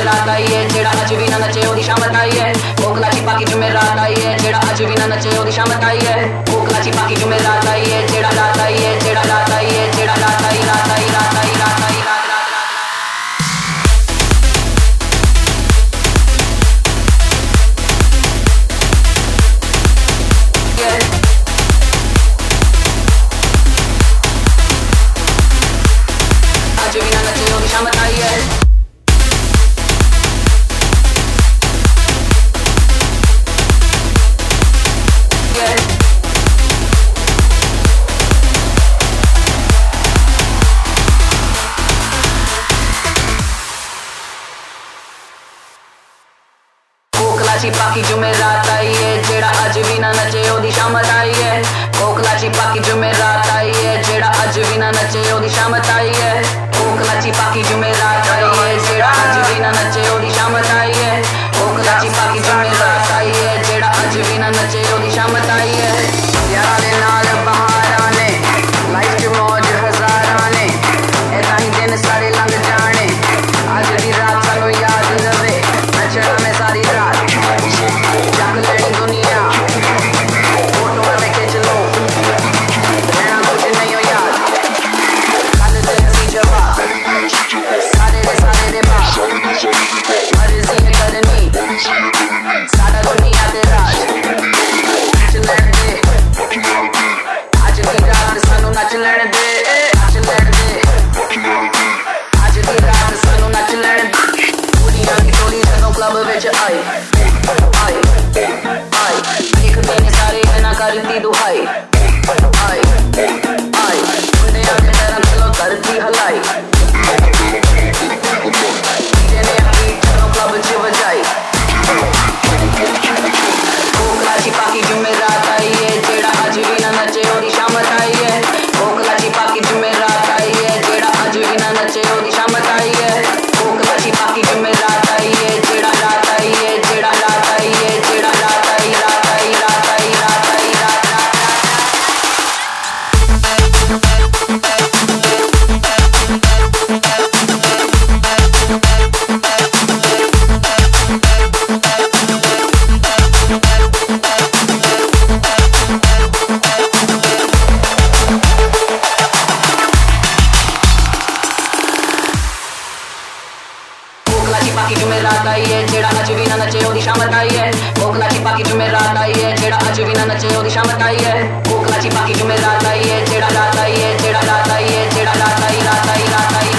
जुमेरात आई है जेड़ा अज भी ना नचे ओदी शामत आई है कोकला चिपा की जुमेरात आई है जेड़ा अज भी ना नचे ओदी शामत आई है कोकला चिपा की जुमेरात आई है जेड़ा रात आई है जेड़ा रात आई है जेड़ा रात आई रात आई रात आई रात आई रात अज भी ना नचे ओदी शामत आई है चिपा की जुमेरात आई है जेड़ा अज भी ना नचे ओदी शामत आई है कोकला चिपा की जुमेरात आई है जेड़ा अज भी ना नचे ओदी शामत आई है कोकला चिपा की जुमेरात आई है जेड़ा अज भी ना नचे ओदी शामत आई है कोकला चिपा की जुमेरात आई है जेड़ा अज भी ना नचे ओदी शामत आई है यार दे नाल बहारां ने लाइफ च मौज हजारां ने ऐदा ही दिन सारे लंघ जाने अज दी रात सानू याद रवे नचना में सारी रात जग लेनी दुनिया फोटो में खिंच लो रहना कुछ नहीं हो यार कल दे सी जवाब सारे दे बाप मर्जी है करनी सारा दुनिया ते राज नच लैण दे अज दी रात सानू नच लैण दे नच लैण दे अज दी रात सानू नच लैण दे दुनिया की टोली जदों क्लब विच आई देखते ने सारे ना करती दुहाई आई मुंडे आके डरन चलो करती हलाई ने अपनी क्लब च बजाई कोकला चिपा की जुमेरात आई है जेड़ा अज भी ना नचे ओदी शामत आई है कोकला चिपा की जुमेरात आई है जेड़ा अज भी ना नचे ओदी शामत आई है कोकला चिपा की जुमेरात आई है जेड़ा रात आई है जेड़ा रात आई है जेड़ा रात आई रात आई रात आई रात आई रात चिपा की जुमेरात आई है जेड़ा अज भी ना नचे ओदी शामत आई है कोकला चिपा की जुमेरात आई है जेड़ा अज भी ना नचे ओदी शामत आई है कोकला चिपा की जुमेरात आई है जेड़ा रात आई है जेड़ा रात आई है जेड़ा रात आई रात आई रात आई